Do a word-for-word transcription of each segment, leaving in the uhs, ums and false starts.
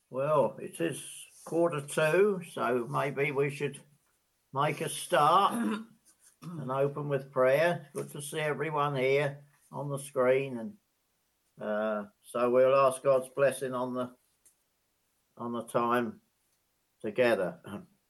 Well, it is quarter two, so maybe we should make a start and open with prayer. Good to see everyone here on the screen, and uh, so we'll ask God's blessing on the on the time together.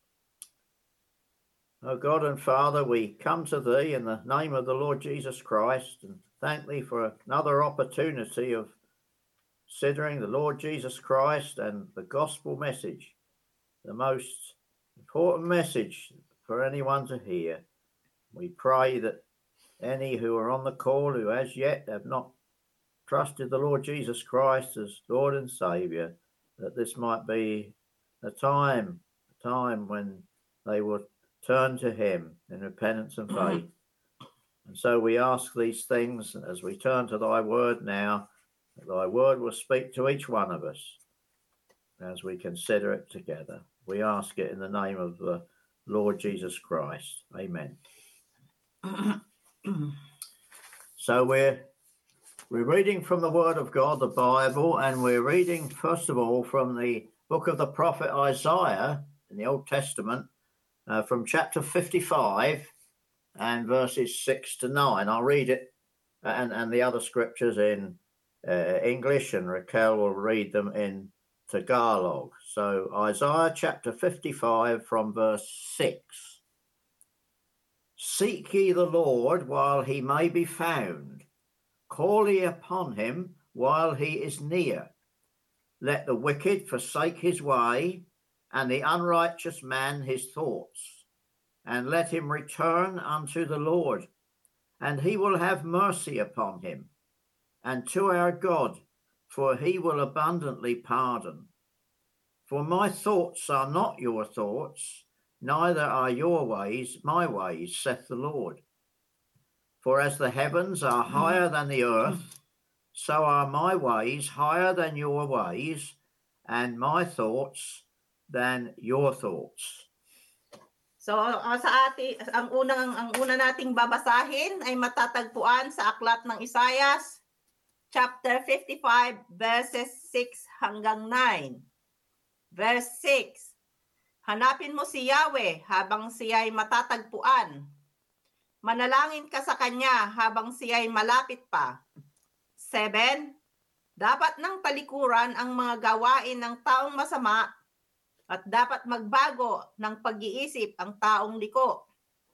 O God and Father, we come to Thee in the name of the Lord Jesus Christ and thank Thee for another opportunity of considering the Lord Jesus Christ and the gospel message, the most important message for anyone to hear. We pray that any who are on the call who as yet have not trusted the Lord Jesus Christ as Lord and Saviour, that this might be a time, a time when they will turn to Him in repentance and faith. And so we ask these things as we turn to Thy word now, that Thy word will speak to each one of us as we consider it together. We ask it in the name of the Lord Jesus Christ. Amen. So we're we're reading from the Word of God, the Bible, and we're reading first of all from the book of the prophet Isaiah in the Old Testament, uh, from chapter fifty-five and verses six to nine. I'll read it and, and the other scriptures in uh, English, and Raquel will read them in Tagalog. So Isaiah chapter fifty-five from verse six. Seek ye the Lord while he may be found. Call ye upon him while he is near. Let the wicked forsake his way, and the unrighteous man his thoughts. And let him return unto the Lord, and he will have mercy upon him, and to our God, for he will abundantly pardon. For my thoughts are not your thoughts, neither are your ways my ways, saith the Lord. For as the heavens are higher than the earth, so are my ways higher than your ways, and my thoughts than your thoughts. So uh, sa ating ang unang ang una nating babasahin ay matatagpuan sa aklat ng Isaias chapter fifty-five verses six hanggang nine. Verse six. Hanapin mo si Yahweh habang siya'y matatagpuan. Manalangin ka sa kanya habang siya'y malapit pa. Seven. Dapat ng talikuran ang mga gawain ng taong masama at dapat magbago ng pag-iisip ang taong liko.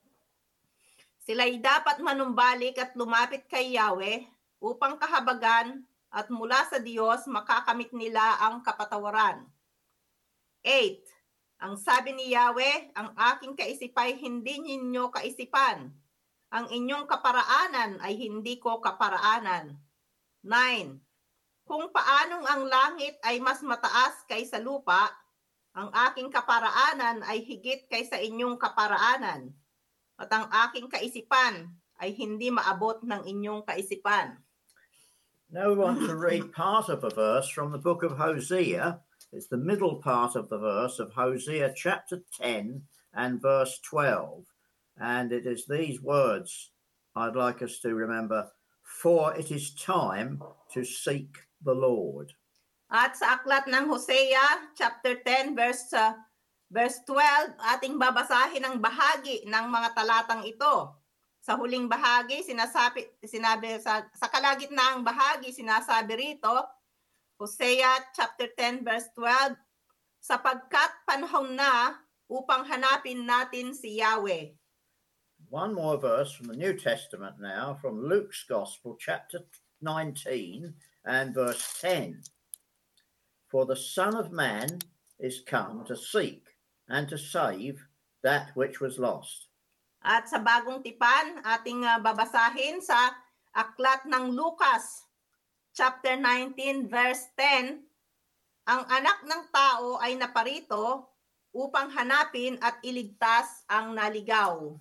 Sila'y dapat manumbalik at lumapit kay Yahweh upang kahabagan at mula sa Diyos makakamit nila ang kapatawaran. Eight. Ang sabi ni Yahweh, ang aking kaisipay hindi ninyo kaisipan. Ang inyong kaparaanan ay hindi ko kaparaanan. Nine. Kung paanong ang langit ay mas mataas kaysa lupa, ang aking kaparaanan ay higit kaysa inyong kaparaanan. At ang aking kaisipan ay hindi maabot ng inyong kaisipan. Now we want to read part of a verse from the book of Hosea. It's the middle part of the verse of Hosea chapter ten and verse twelve. And it is these words I'd like us to remember. For it is time to seek the Lord. At sa aklat ng Hosea chapter ten verse uh, verse twelve, ating babasahin ang bahagi ng mga talatang ito. Sa huling bahagi, sinasabi sinabi sa sa kalagitnaang bahagi sinasabi rito, Hosea chapter ten verse twelve, sapagkat panahon na upang hanapin natin si Yahweh. One more verse from the New Testament now, from Luke's Gospel, chapter nineteen and verse ten. For the Son of Man is come to seek and to save that which was lost. At sa bagong tipan, ating uh, babasahin sa aklat ng Lucas, chapter nineteen, verse ten, ang anak ng tao ay naparito upang hanapin at iligtas ang naligaw.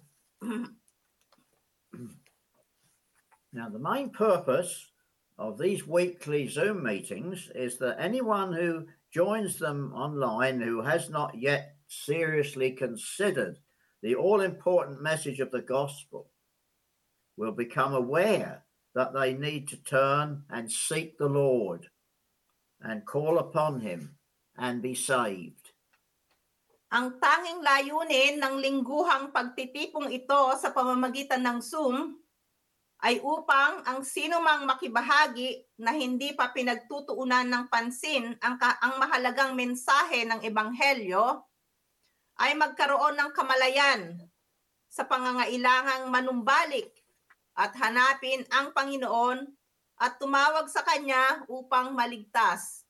Now, the main purpose of these weekly Zoom meetings is that anyone who joins them online who has not yet seriously considered the all-important message of the gospel will become aware that they need to turn and seek the Lord and call upon him and be saved. Ang tanging layunin ng lingguhang pagtitipong ito sa pamamagitan ng Zoom ay upang ang sinumang makibahagi na hindi pa pinagtutuunan ng pansin ang, ang mahalagang mensahe ng Ebanghelyo ay magkaroon ng kamalayan sa pangangailangang manumbalik at hanapin ang Panginoon at tumawag sa Kanya upang maligtas.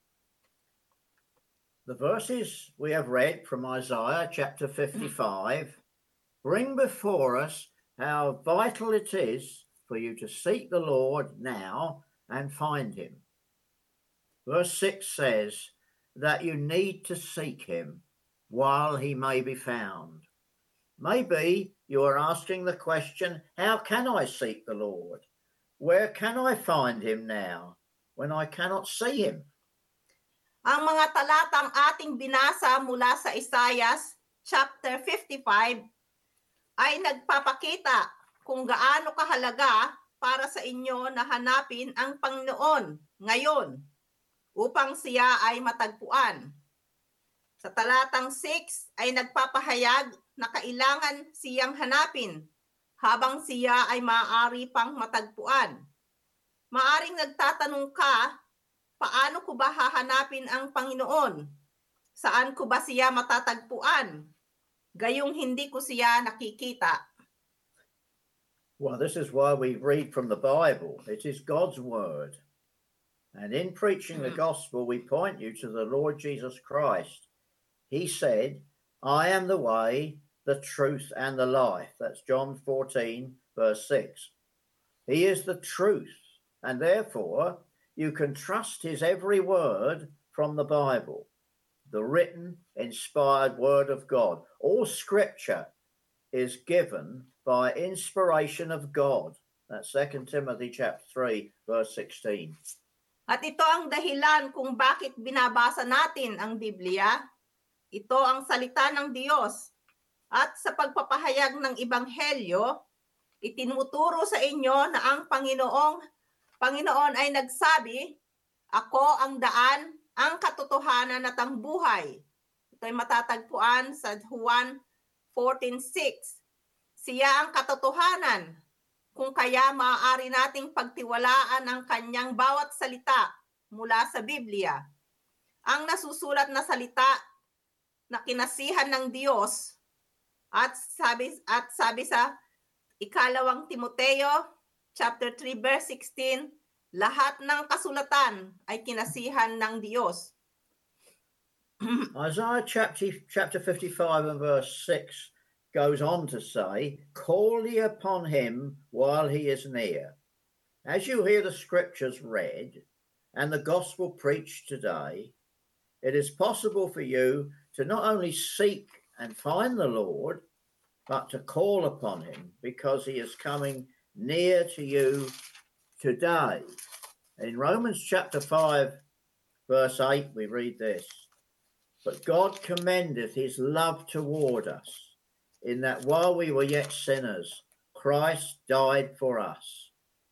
The verses we have read from Isaiah chapter fifty-five bring before us how vital it is for you to seek the Lord now and find him. Verse six says that you need to seek him while he may be found. Maybe you are asking the question, how can I seek the Lord? Where can I find him now when I cannot see him? Ang mga talatang ating binasa mula sa Isaiah chapter fifty-five ay nagpapakita kung gaano kahalaga para sa inyo na hanapin ang Panginoon ngayon upang siya ay matagpuan. Sa talatang six ay nagpapahayag na kailangan siyang hanapin habang siya ay maaari pang matagpuan. Maaring nagtatanong ka, paano ko ba hahanapin ang Panginoon? Saan ko ba siya matatagpuan? Gayong hindi ko siya nakikita. Well, this is why we read from the Bible. It is God's word. And in preaching the gospel, we point you to the Lord Jesus Christ. He said, I am the way, the truth, and the life. That's John fourteen, verse six. He is the truth, and therefore you can trust his every word from the Bible, the written, inspired word of God. All scripture is given by inspiration of God. That's Second Timothy chapter three, verse sixteen. At ito ang dahilan kung bakit binabasa natin ang Biblia. Ito ang salita ng Diyos. At sa pagpapahayag ng Ebanghelyo, itinuturo sa inyo na ang Panginoong Panginoon ay nagsabi, ako ang daan, ang katotohanan at ang buhay. Ito ay matatagpuan sa Juan fourteen six. Siya ang katotohanan, kung kaya maaari nating pagtiwalaan ang kanyang bawat salita mula sa Biblia. Ang nasusulat na salita na kinasihan ng Diyos at sabi at sabi sa ikalawang Timoteo chapter three verse sixteen, lahat ng kasulatan ay kinasihan ng Diyos. Isaiah chapter, chapter fifty-five and verse six goes on to say, call ye upon him while he is near. As you hear the scriptures read and the gospel preached today, it is possible for you to not only seek and find the Lord, but to call upon him because he is coming near to you today. In Romans chapter five, verse eight, we read this, but God commendeth his love toward us, in that while we were yet sinners, Christ died for us.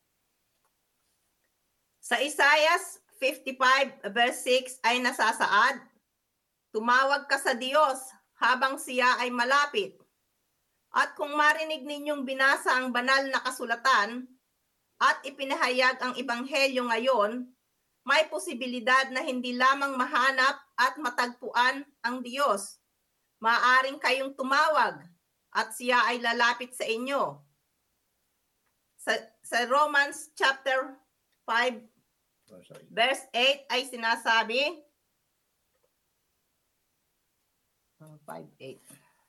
Sa Isaiah fifty-five verse six ay nasasaad, tumawag ka sa Diyos habang siya ay malapit. At kung marinig ninyong binasa ang banal na kasulatan at ipinahayag ang Ebanghelyo ngayon, may posibilidad na hindi lamang mahanap at matagpuan ang Diyos. Maaring kayong tumawag at siya ay lalapit sa inyo. Sa, sa Romans chapter five verse eight ay sinasabi, five eight.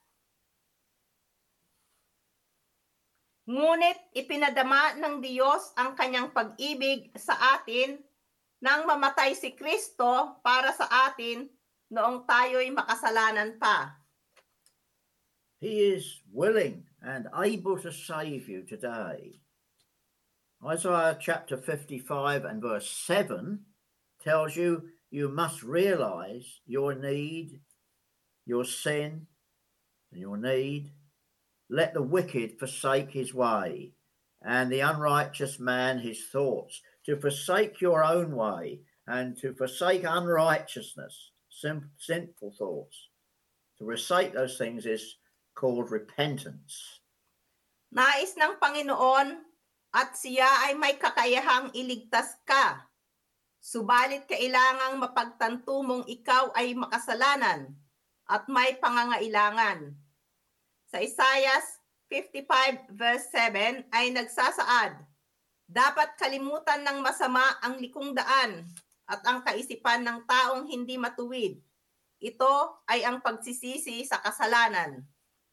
Ngunit ipinadama ng Diyos ang kanyang pag-ibig sa atin nang mamatay si Kristo para sa atin noong tayo'y makasalanan pa. He is willing and able to save you today. Isaiah chapter fifty-five and verse seven tells you you must realize your need, your sin, and your need. Let the wicked forsake his way, and the unrighteous man his thoughts. To forsake your own way, and to forsake unrighteousness. sim- sinful thoughts. To recite those things is called repentance. Nais ng Panginoon at siya ay may kakayahang iligtas ka. Subalit kailangang mapagtanto mong ikaw ay makasalanan at may pangangailangan. Sa Isaiah fifty-five verse seven ay nagsasaad, dapat kalimutan ng masama ang likong daan at ang kaisipan ng taong hindi matuwid. Ito ay ang pagsisisi sa kasalanan.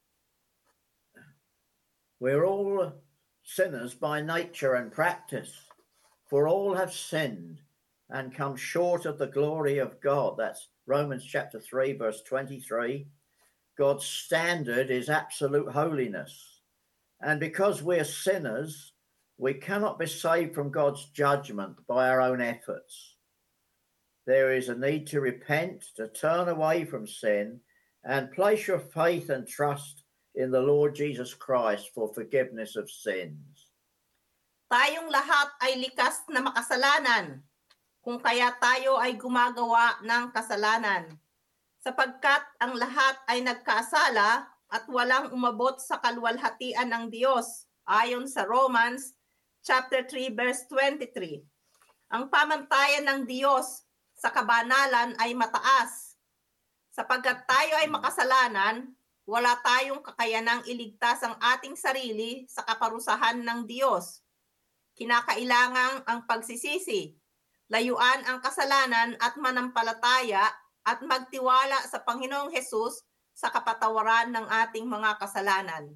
We're all sinners by nature and practice, for all have sinned and come short of the glory of God. That's Romans chapter three, verse twenty-three. God's standard is absolute holiness. And because we're sinners, we cannot be saved from God's judgment by our own efforts. There is a need to repent, to turn away from sin, and place your faith and trust in the Lord Jesus Christ for forgiveness of sins. Tayong lahat ay likas na makasalanan, kung kaya tayo ay gumagawa ng kasalanan. Sapagkat ang lahat ay nagkasala at walang umabot sa kaluwalhatian ng Diyos, ayon sa Romans chapter three verse twenty-three. Ang pamantayan ng Diyos sa kabanalan ay mataas. Sapagkat tayo ay makasalanan, wala tayong kakayanang iligtas ang ating sarili sa kaparusahan ng Diyos. Kinakailangang ang pagsisisi, layuan ang kasalanan at manampalataya at magtiwala sa Panginoong Hesus sa kapatawaran ng ating mga kasalanan.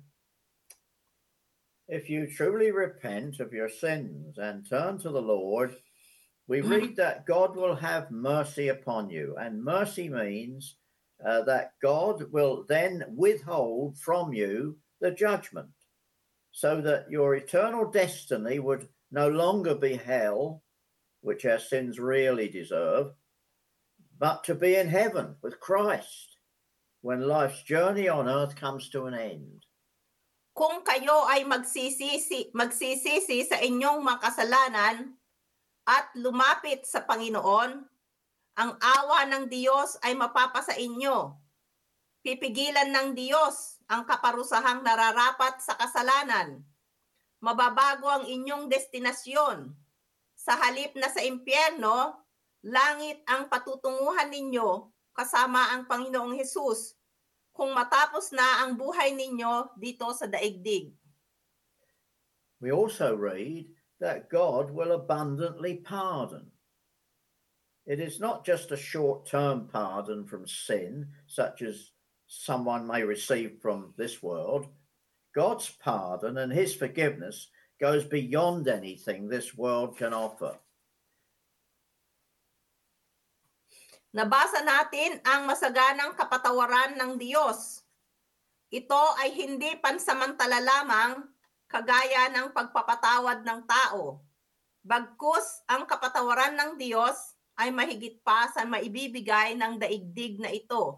If you truly repent of your sins and turn to the Lord, we read that God will have mercy upon you. And mercy means uh, that God will then withhold from you the judgment, so that your eternal destiny would no longer be hell, which our sins really deserve, but to be in heaven with Christ when life's journey on earth comes to an end. Kung kayo ay magsisisi, magsisisi sa inyong mga kasalanan at lumapit sa Panginoon, ang awa ng Diyos ay mapapasa inyo. Pipigilan ng Diyos ang kaparusahang nararapat sa kasalanan. Mababago ang inyong destinasyon. Sa halip na sa impyerno, langit ang patutunguhan ninyo kasama ang Panginoong Hesus kung matapos na ang buhay ninyo dito sa daigdig. We also read that God will abundantly pardon. It is not just a short-term pardon from sin, such as someone may receive from this world. God's pardon and his forgiveness goes beyond anything this world can offer. Nabasa natin ang masaganang kapatawaran ng Diyos. Ito ay hindi pansamantala lamang kagaya ng pagpapatawad ng tao. Bagkus ang kapatawaran ng Diyos ay mahigit pa sa maibibigay ng daigdig na ito.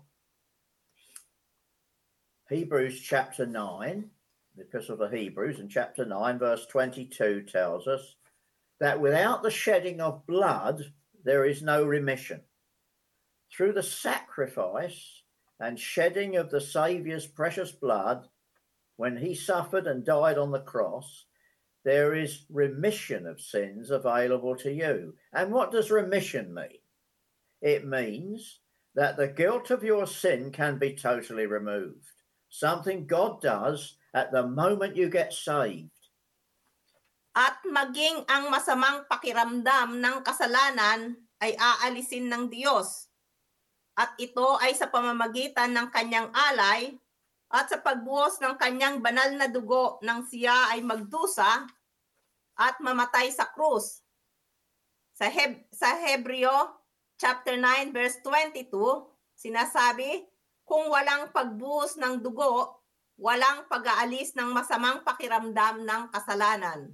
Hebrews chapter nine, because of the Hebrews, in chapter nine, verse twenty-two tells us that without the shedding of blood, there is no remission. Through the sacrifice and shedding of the Saviour's precious blood, when he suffered and died on the cross, there is remission of sins available to you. And what does remission mean? It means that the guilt of your sin can be totally removed. Something God does at the moment you get saved. At maging ang masamang pakiramdam ng kasalanan ay aalisin ng Diyos. At ito ay sa pamamagitan ng kanyang alay at sa pagbuhos ng kanyang banal na dugo nang siya ay magdusa at mamatay sa krus. Sa, Heb- sa Hebreo chapter nine verse twenty-two, sinasabi, kung walang pagbuhos ng dugo, walang pag-aalis ng masamang pakiramdam ng kasalanan.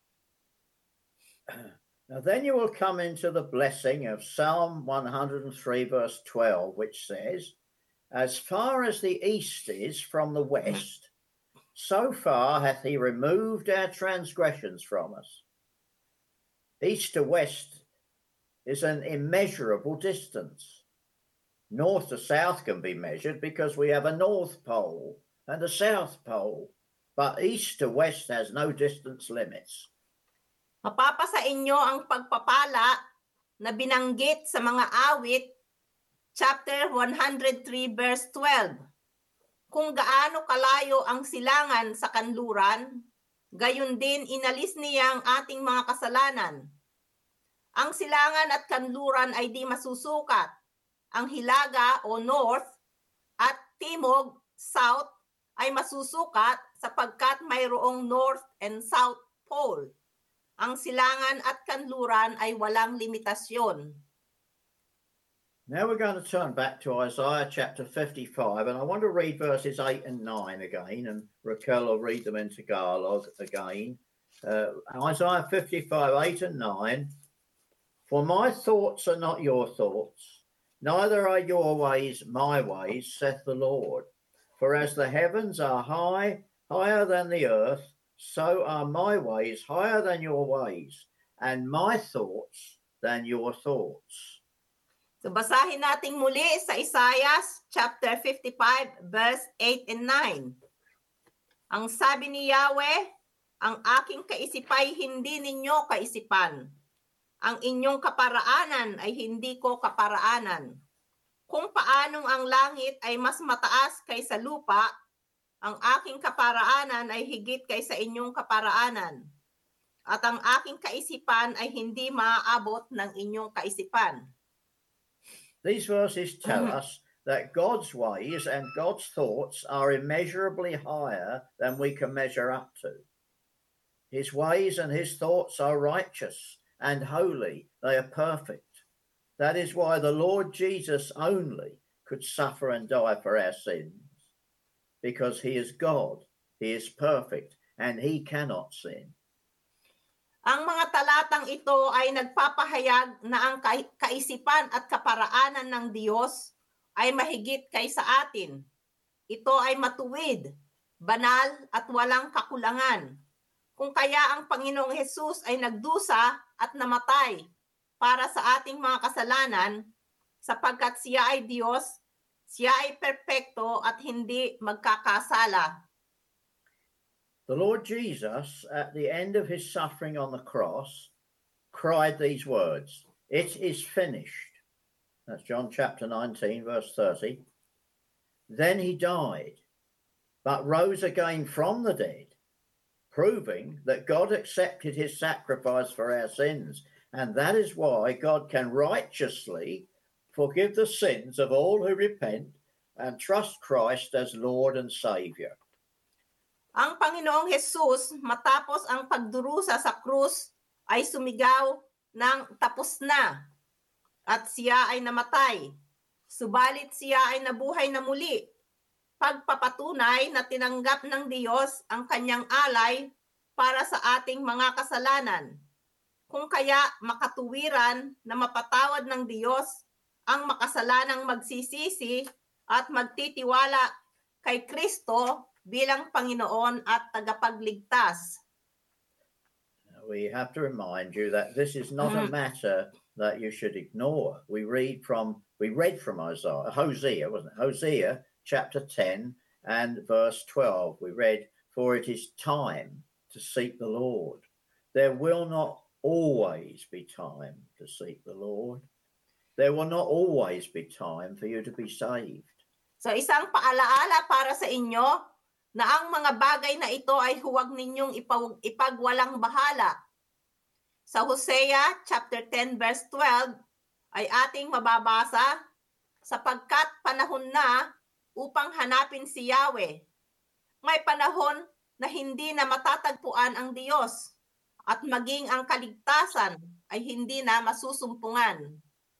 Now then you will come into the blessing of Psalm one hundred three verse twelve, which says, as far as the east is from the west, so far hath he removed our transgressions from us. East to west is an immeasurable distance. North to south can be measured because we have a North Pole and a South Pole, but east to west has no distance limits. Mapapasa inyo ang pagpapala na binanggit sa mga awit, chapter one hundred three, verse twelve. Kung gaano kalayo ang silangan sa kanluran, gayon din inalis niya ang ating mga kasalanan. Ang silangan at kanluran ay di masusukat. Ang hilaga o north at timog, south, ay masusukat sapagkat mayroong north and south pole. Ang silangan at kanluran ay walang limitasyon. Now we're going to turn back to Isaiah chapter fifty-five, and I want to read verses eight and nine again, and Raquel will read them in Tagalog again. Uh, Isaiah fifty-five, eight and nine. For my thoughts are not your thoughts, neither are your ways my ways, saith the Lord. For as the heavens are high, higher than the earth, so are my ways higher than your ways, and my thoughts than your thoughts. So basahin natin muli sa Isaiah chapter fifty-five, verse eight and nine. Ang sabi ni Yahweh, ang aking kaisipay hindi ninyo kaisipan. Ang inyong kaparaanan ay hindi ko kaparaanan. Kung paanong ang langit ay mas mataas kaysa lupa, ang aking kaparaanan ay higit kaysa inyong kaparaanan. At ang aking kaisipan ay hindi maaabot ng inyong kaisipan. These verses tell us that God's ways and God's thoughts are immeasurably higher than we can measure up to. His ways and his thoughts are righteous and holy. They are perfect. That is why the Lord Jesus only could suffer and die for our sins, because he is God, he is perfect, and he cannot sin. Ang mga talatang ito ay nagpapahayag na ang kaisipan at kaparaanan ng Diyos ay mahigit kaysa atin. Ito ay matuwid, banal at walang kakulangan. Kung kaya ang Panginoong Hesus ay nagdusa at namatay para sa ating mga kasalanan, sapagkat siya ay Diyos, siya ay perpekto at hindi magkakasala. The Lord Jesus, at the end of his suffering on the cross, cried these words, "It is finished." That's John chapter nineteen, verse thirty. Then he died, but rose again from the dead, proving that God accepted his sacrifice for our sins, and that is why God can righteously forgive the sins of all who repent and trust Christ as Lord and Savior. Ang Panginoong Hesus, matapos ang pagdurusa sa krus, ay sumigaw ng tapos na, at siya ay namatay. Subalit siya ay nabuhay na muli, pagpapatunay na tinanggap ng Diyos ang kanyang alay para sa ating mga kasalanan. Kung kaya makatuwiran na mapatawad ng Diyos ang makasalanang magsisisi at magtitiwala kay Kristo bilang Panginoon at tagapagligtas. We have to remind you that this is not a matter that you should ignore. We read from we read from Isaiah, Hosea, wasn't it? Hosea chapter ten and verse twelve. We read, "For it is time to seek the Lord. There will not always be time to seek the Lord. There will not always be time for you to be saved." So isang paalaala para sa inyo na ang mga bagay na ito ay huwag ninyong ipag- ipagwalang bahala. Sa Hosea chapter ten verse twelve ay ating mababasa, sapagkat panahon na upang hanapin si Yahweh. May panahon na hindi na matatagpuan ang Diyos at maging ang kaligtasan ay hindi na masusumpungan.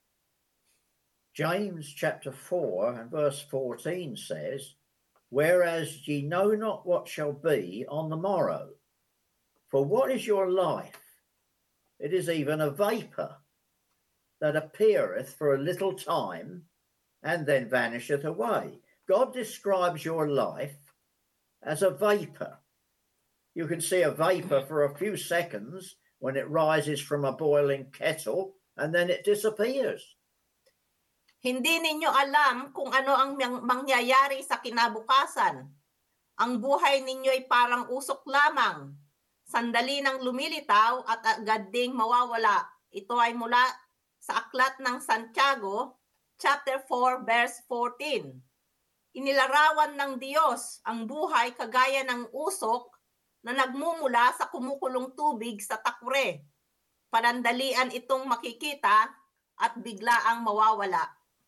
James chapter four and verse fourteen says, "Whereas ye know not what shall be on the morrow. For what is your life? It is even a vapor that appeareth for a little time and then vanisheth away." God describes your life as a vapor. You can see a vapor for a few seconds when it rises from a boiling kettle and then it disappears. Hindi ninyo alam kung ano ang mang- mangyayari sa kinabukasan. Ang buhay ninyo'y parang usok lamang. Sandali nang lumilitaw at agad ding mawawala. Ito ay mula sa aklat ng Santiago, chapter four, verse fourteen. Inilarawan ng Diyos ang buhay kagaya ng usok na nagmumula sa kumukulong tubig sa takure. Panandalian itong makikita at bigla ang mawawala.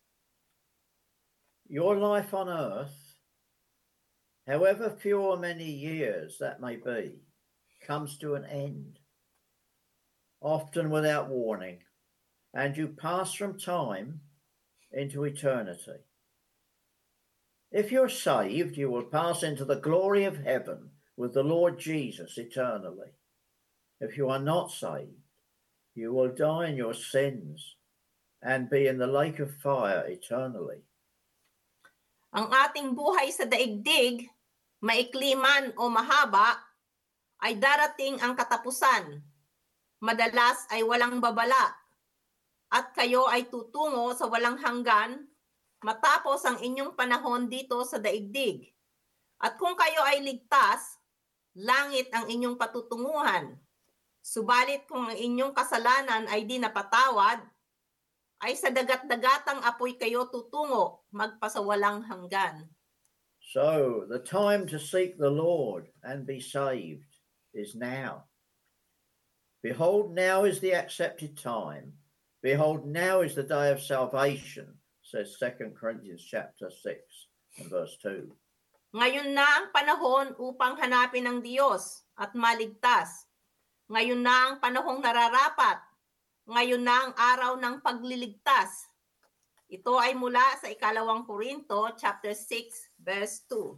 Your life on earth, however few or many years that may be, comes to an end, often without warning, and you pass from time into eternity. If you're saved, you will pass into the glory of heaven with the Lord Jesus eternally. If you are not saved, you will die in your sins and be in the lake of fire eternally. Ang ating buhay sa daigdig, maikli man o mahaba, ay darating ang katapusan. Madalas ay walang babala. At kayo ay tutungo sa walang hanggan matapos ang inyong panahon dito sa daigdig. At kung kayo ay ligtas, langit ang inyong patutunguhan. Subalit kung ang inyong kasalanan ay di napatawad, ay sa dagat-dagatang apoy kayo tutungo, magpasawalang hanggan. So, the time to seek the Lord and be saved is now. Behold, now is the accepted time. Behold, now is the day of salvation, says Second Corinthians chapter six and verse two. Ngayon na ang panahon upang hanapin ang Diyos at maligtas. Ngayon na ang panahong nararapat. Ngayon na ang araw ng pagliligtas. Ito ay mula sa ikalawang Korinto, chapter six, verse two.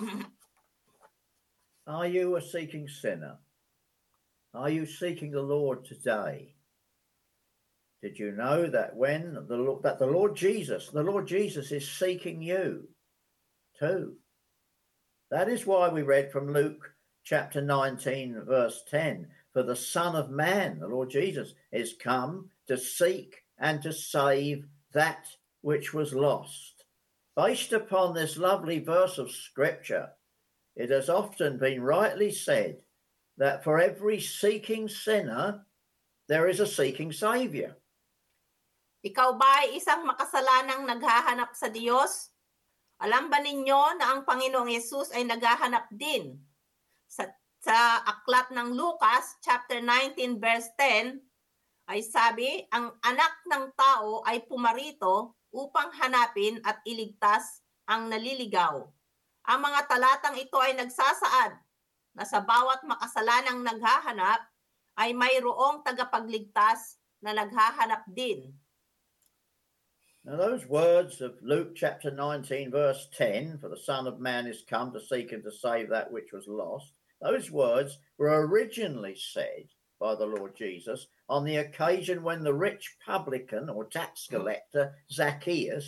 Are you a seeking sinner? Are you seeking the Lord today? Did you know that when the that the Lord Jesus, the Lord Jesus is seeking you too? That is why we read from Luke chapter nineteen, verse ten. For the Son of Man, the Lord Jesus, is come to seek and to save that which was lost. Based upon this lovely verse of Scripture, it has often been rightly said that for every seeking sinner, there is a seeking Saviour. Ikaw ba ay isang makasalanang naghahanap sa Diyos? Alam ba ninyo na ang Panginoong Yesus ay naghahanap din? Sa, sa aklat ng Lucas, chapter nineteen, verse ten, ay sabi, ang anak ng tao ay pumarito upang hanapin at iligtas ang naliligaw. Ang mga talatang ito ay nagsasaad na sa bawat makasalanang naghahanap ay mayroong tagapagligtas na naghahanap din. Now those words of Luke chapter nineteen, verse ten, for the Son of Man is come to seek and to save that which was lost, those words were originally said by the Lord Jesus on the occasion when the rich publican or tax collector Zacchaeus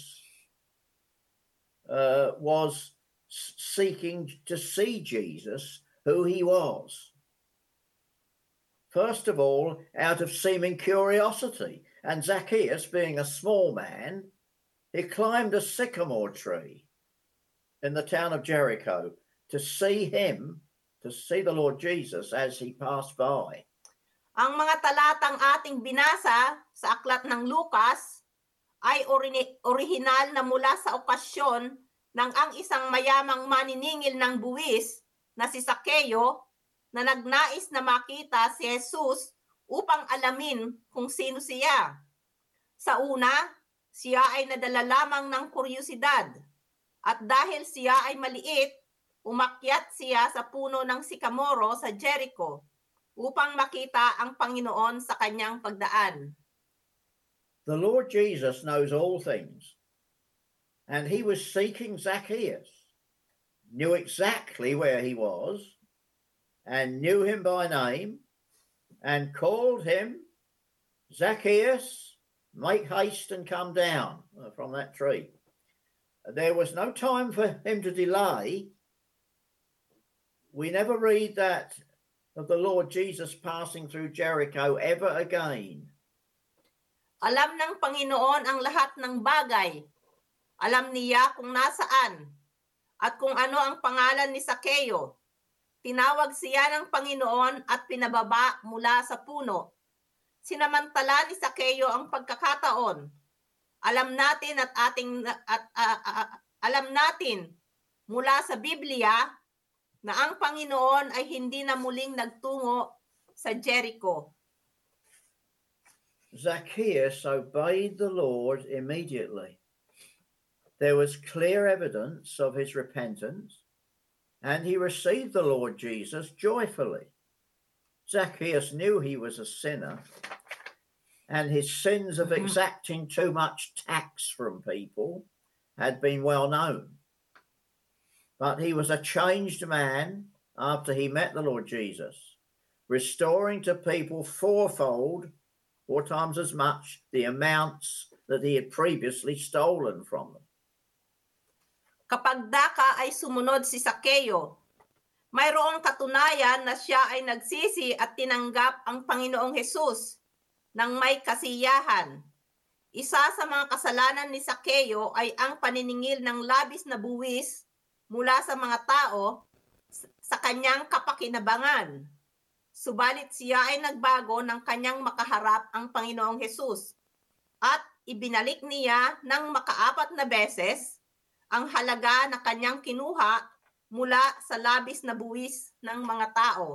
uh, was seeking to see Jesus, who he was. First of all, out of seeming curiosity, and Zacchaeus, being a small man, he climbed a sycamore tree in the town of Jericho to see him, to see the Lord Jesus as he passed by. Ang mga talatang ating binasa sa aklat ng Lucas ay ori- orihinal na mula sa okasyon ng ang isang mayamang maniningil ng buwis na si Zacchaeo na nagnais na makita si Jesus upang alamin kung sino siya. Sa una, siya ay nadala lamang ng kuryosidad. At dahil siya ay maliit, umakyat siya sa puno ng sikamoro sa Jericho upang makita ang Panginoon sa kanyang pagdaan. The Lord Jesus knows all things, and he was seeking Zacchaeus, knew exactly where he was, and knew him by name, and called him, Zacchaeus, make haste and come down from that tree. There was no time for him to delay. We never read that of the Lord Jesus passing through Jericho ever again. Alam ng Panginoon ang lahat ng bagay. Alam niya kung nasaan at kung ano ang pangalan ni Sakeo. Tinawag siya ng Panginoon at pinababa mula sa puno. Sinamantala ni Sakeo ang pagkakataon. Alam natin at ating at uh, uh, alam natin mula sa Biblia na ang Panginoon ay hindi na muling nagtungo sa Jericho. Zacchaeus obeyed the Lord immediately. There was clear evidence of his repentance, and he received the Lord Jesus joyfully. Zacchaeus knew he was a sinner, and his sins of exacting too much tax from people had been well known. But he was a changed man after he met the Lord Jesus, restoring to people fourfold, four times as much, the amounts that he had previously stolen from them. Kapag daka ay sumunod si Sakeo, mayroong katunayan na siya ay nagsisi at tinanggap ang Panginoong Hesus ng may kasiyahan. Isa sa mga kasalanan ni Sakeo ay ang paniningil ng labis na buwis mula sa mga tao sa kanyang kapakinabangan. Subalit siya ay nagbago ng kanyang makaharap ang Panginoong Hesus at ibinalik niya ng makaapat na beses ang halaga na kanyang kinuha mula sa labis na buwis ng mga tao.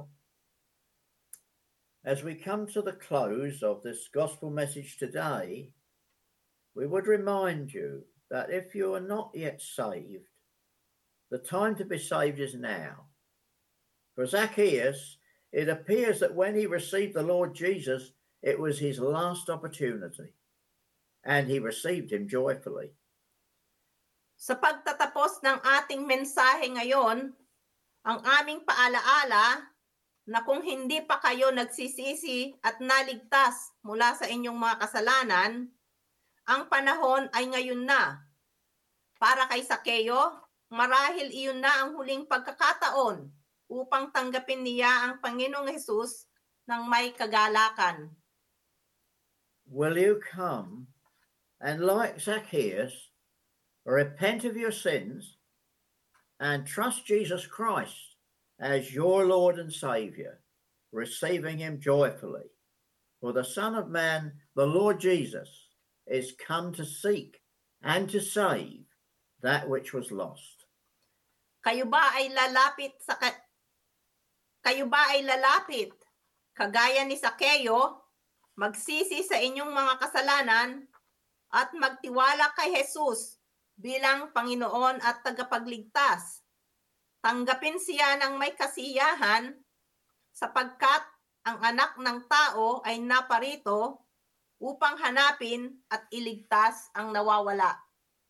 As we come to the close of this gospel message today, we would remind you that if you are not yet saved, the time to be saved is now. For Zacchaeus, it appears that when he received the Lord Jesus, it was his last opportunity, and he received him joyfully. Sa pagtatapos ng ating mensahe ngayon, ang aming paalaala na kung hindi pa kayo nagsisisi at naligtas mula sa inyong mga kasalanan, ang panahon ay ngayon na. Para kay Sakeo, marahil iyon na ang huling pagkakataon upang tanggapin niya ang Panginoong Hesus ng may kagalakan. Will you come and, like Zacchaeus, repent of your sins and trust Jesus Christ as your Lord and Saviour, receiving him joyfully? For the Son of Man, the Lord Jesus, is come to seek and to save that which was lost. Kayo ba ay lalapit sa ka- Kayo ba ay lalapit kagaya ni Sakeo, magsisi sa inyong mga kasalanan at magtiwala kay Hesus bilang Panginoon at tagapagligtas? Tanggapin siya ng may kasiyahan sapagkat ang anak ng tao ay naparito upang hanapin at iligtas ang nawawala.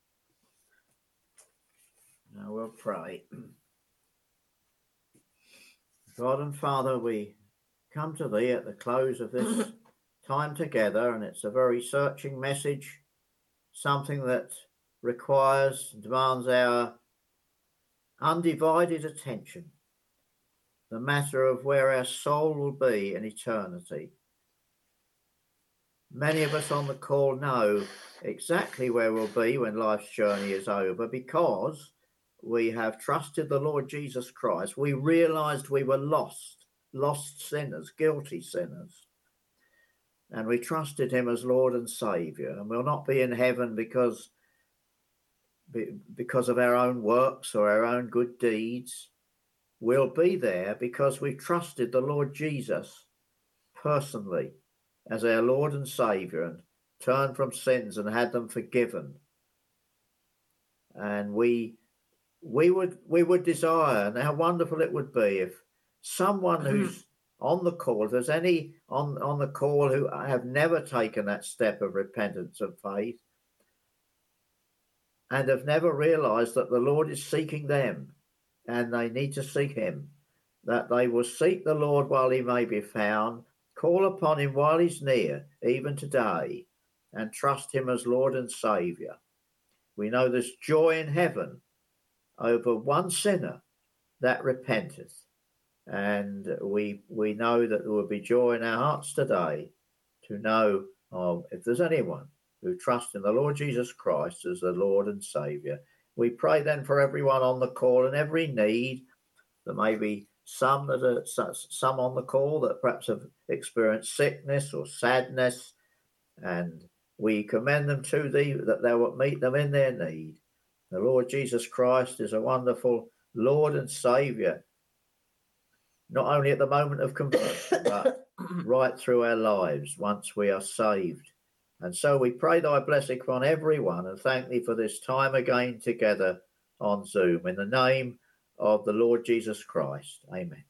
Now we'll pray. God and Father, we come to thee at the close of this time together, and it's a very searching message, something that requires, demands our undivided attention, the matter of where our soul will be in eternity. Many of us on the call know exactly where we'll be when life's journey is over, because we have trusted the Lord Jesus Christ. We realized we were lost, lost sinners, guilty sinners. And we trusted him as Lord and Saviour. And we'll not be in heaven because because of our own works or our own good deeds. We'll be there because we trusted the Lord Jesus personally as our Lord and Saviour, and turned from sins and had them forgiven. And we we would we would desire, and how wonderful it would be if someone who's on the call, if there's any on, on the call who have never taken that step of repentance and faith, and have never realized that the Lord is seeking them and they need to seek him, that they will seek the Lord while he may be found, call upon him while he's near, even today, and trust him as Lord and Saviour. We know there's joy in heaven over one sinner that repenteth. And we we know that there will be joy in our hearts today to know of, if there's anyone who trusts in the Lord Jesus Christ as the Lord and Saviour. We pray then for everyone on the call and every need. There may be some that are some on the call that perhaps have experienced sickness or sadness, and we commend them to thee that thou wilt meet them in their need. The Lord Jesus Christ is a wonderful Lord and Saviour, not only at the moment of conversion, but right through our lives once we are saved. And so we pray thy blessing upon everyone and thank thee for this time again together on Zoom. In the name of the Lord Jesus Christ. Amen.